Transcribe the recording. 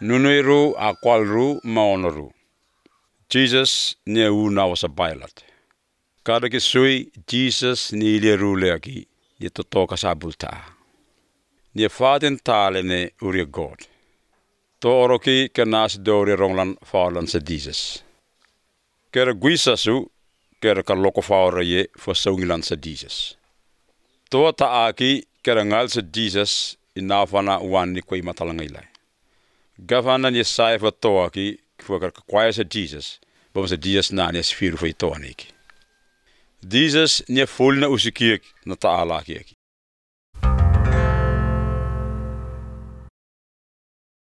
Nunuiru akwalru maonoru. Jesus ni una wasa bailat. Kada kisui Jesus ni iliru leaki ni totoka sabulta. Ni fatin tale ne uria God. To oroki kenas dori ronglan faulan sa Jesus. Kera guisasu kera kaloko faura ye fasaungilan sa Jesus. To taaki kera ngal sa Jesus inafana wani koi matalangailai. Gavana ni saifa toaki kwa kwaya sa Jesus. Bom sa Jesus na ni sfiru fa itoaniki. Jesus ni full na usikiek na taala kieki.